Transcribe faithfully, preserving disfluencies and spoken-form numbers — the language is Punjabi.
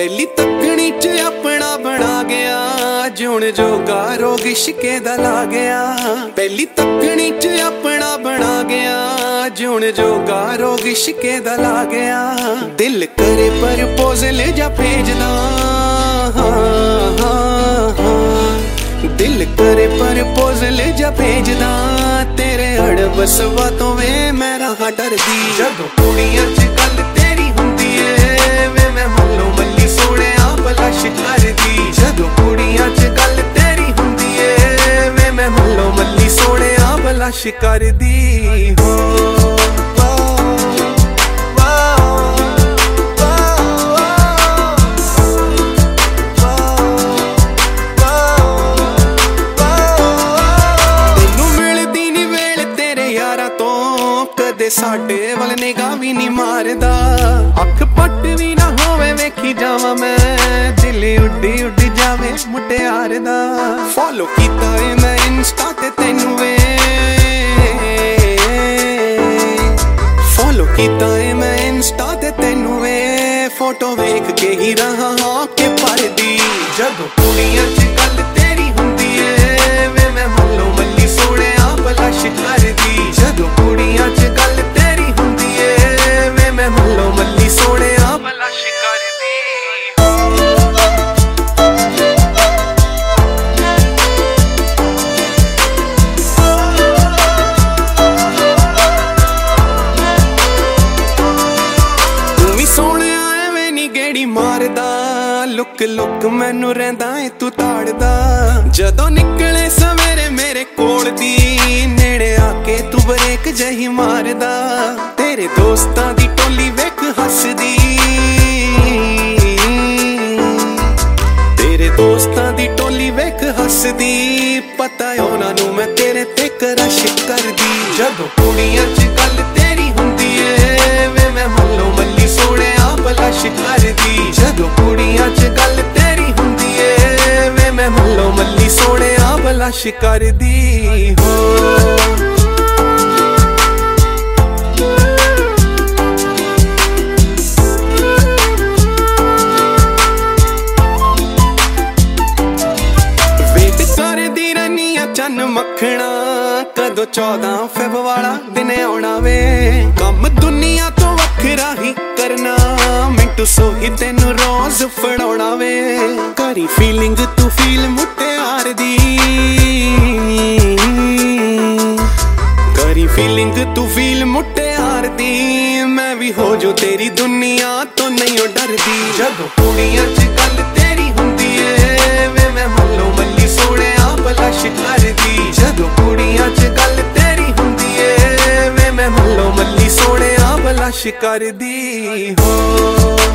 ਪਹਿਲੀ ਤੱਕਣੀ ਚ ਆਪਣਾ ਬਣਾ ਗਿਆ, ਜਿਉਣ ਜੋਗਾ ਰੋਗ ਇਸ਼ਕੇ ਦਾ ਲਾ ਗਿਆ। ਪਹਿਲੀ ਤੱਕਣੀ ਚ ਆਪਣਾ ਬਣਾ ਗਿਆ, ਜਿਉਣ ਜੋਗਾ ਰੋਗ ਇਸ਼ਕੇ ਦਾ ਲਾ ਗਿਆ। ਦਿਲ ਕਰੇ ਪ੍ਰਪੋਜ਼ਲ ਜਾਂ ਭੇਜਦਾ, ਦਿਲ ਕਰੇ ਪ੍ਰਪੋਜ਼ਲ ਜਾਂ ਭੇਜਦਾ, ਤੇਰੇ ਅੜਬਸ ਬਾਤੋਂ ਵੇ ਮੈਂ ਰਹਾ ਡਰਦੀ। ਜਦੋਂ ਕੁੜੀਆਂ ਚ ਗੱਲ ਤੇਰੀ ਹੁੰਦੀ ਏ ਵੇ ਮੈਂ ਮੱਲੋ ਮੱਲੀ ਸੋਹਣਿਆ ਬਲਸ਼ ਕਰਦੀ। ਜਦੋਂ ਕੁੜੀਆਂ ਚ ਗੱਲ ਤੇਰੀ ਹੁੰਦੀ ਏ ਵੇ ਮੈਂ ਮੱਲੋ ਮੱਲੀ ਸੋਹਣਿਆ ਬਲਸ਼ ਕਰਦੀ। ਹੋ ਕਦੇ ਸਾਡੇ ਵੱਲ ਨਿਗਾਹ ਵੀ ਨਹੀਂ ਮਾਰਦਾ, ਅੱਖ ਪੱਟ ਵੀ ਨਾ ਹੋਵੇ ਵੇਖੀ ਜਾਵਾਂ ਮੈਂ, ਦਿਲ ਉੱਡੀ ਉੱਡੀ ਜਾਵੇ ਮੁਟਿਆਰ ਦਾ। ਫੋਲੋ ਕੀਤਾ ਏ ਮੈਂ ਇੰਸਟਾ ਤੇ ਤੈਨੂੰ ਵੇ, ਫੋਲੋ ਕੀਤਾ ਏ ਮੈਂ ਇੰਸਟਾ ਤੇ ਤੈਨੂੰ ਵੇ, ਫੋਟੋ ਵੇਖ ਕੇ ਹੀ ਰਹਾ ਹਾਂ ਕਿ ਪਰਦੀ। ਜਦੋਂ ਕੁੜੀਆਂ ਚ ਗੱਲ ਤੇਰੀ ਹੁੰਦੀ ਏ ਵੇ ਮੈਂ ਮੱਲੋ ਮੱਲੀ ਸੋਹਣਿਆ ਬਲਸ਼ ਕਰਦੀ। ਜਦੋਂ ਕੁੜੀਆਂ ਚ ਗੱਲ ਤੇਰੀ ਹੁੰਦੀ ਏ ਵੇ ਮੈਂ ਮੱਲੋ ਮੱਲੀ ਸੋਹਣਿਆ ਬਲਸ਼ ਕਰਦੀ। ਤੂੰ ਵੀ ਸੋਹਣਿਆ ਐਵੇਂ ਨੀ ਗੇੜੀ ਮਾਰਦਾ, ਲੁੱਕ ਲੁੱਕ ਮੈਨੂੰ ਰਹਿੰਦਾ ਏ ਤੂੰ ਤਾੜਦਾ। ਜਦੋਂ ਨਿਕਲੇ ਸਵੇਰੇ ਮੇਰੇ ਕੋਲ ਦੀ, ਨੇੜੇ ਆ ਕੇ ਤੂੰ ਬਰੇਕ ਜਹੀ ਮਾਰਦਾ। ਤੇਰੇ ਦੋਸਤਾਂ ਦੀ ਟੋਲੀ ਵੇਖ ਹੱਸਦੀ, ਤੇਰੇ ਦੋਸਤਾਂ ਦੀ ਟੋਲੀ ਵੇਖ ਹੱਸਦੀ, ਪਤਾ ਉਹਨਾਂ ਨੂੰ ਮੈਂ ਤੇਰੇ ਤੇ ਕਰਸ਼ ਕਰਦੀ। ਜਦੋਂ ਕੁੜੀਆਂ ਚ ਗੱਲ ਤੇਰੀ ਹੁੰਦੀ ਏ ਵੇ ਮੈਂ ਮੱਲੋ ਮੱਲੀ ਸੋਹਣਿਆ ਬਲਸ਼ ਕਰਦੀ। ਜਦੋਂ ਕੁੜੀਆਂ ਚ ਗੱਲ ਤੇਰੀ ਹੁੰਦੀ ਏ ਵੇ ਮੈਂ ਮੱਲੋ ਮੱਲੀ ਸੋਹਣਿਆ ਬਲਸ਼ ਕਰਦੀ। ਹੋ ਚੰਨ ਮੱਖਣਾ ਕਦੋਂ ਚੌਦਾਂ ਫੈਬ ਵਾਲਾ ਦਿਨ ਆਉਣਾ ਵੇ। ਕੰਮ ਦੁਨੀਆ ਤੋਂ ਵੱਖਰਾ ਹੀ ਕਰਨਾ, ਮਿੰਟੂ ਸੋਹੀ ਤੈਨੂੰ ਰੋਜ਼ ਫੜਾਉਣਾ ਵੇ। ਕਰੀ ਫੀਲਿੰਗ ਤੂੰ ਫੀਲ ਮੁਟਿਆਰ ਦੀ, ਕਰੀ ਫੀਲਿੰਗ ਤੂੰ ਫੀਲ ਮੁਟਿਆਰ ਦੀ, ਮੈਂ ਵੀ ਹੋ ਜੋ ਤੇਰੀ ਦੁਨੀਆ ਤੋਂ ਨਹੀਂ ਓ ਡਰਦੀ। ਜਦੋਂ ਕੁੜੀਆਂ ਚ ਗੱਲ ਤੇਰੀ ਹੁੰਦੀ ਏ ਵੇ ਮੈਂ ਮੱਲੋ ਮੱਲੀ ਸੋਹਣਿਆ ਬਲਸ਼ ਕਰਦੀ। ਜਦੋਂ ਕੁੜੀਆਂ ਚ ਗੱਲ ਤੇਰੀ ਹੁੰਦੀ ਏ ਵੇ ਮੈਂ ਮੱਲੋ ਮੱਲੀ ਸੋਹਣਿਆ ਬਲਸ਼ ਕਰਦੀ। ਹੋ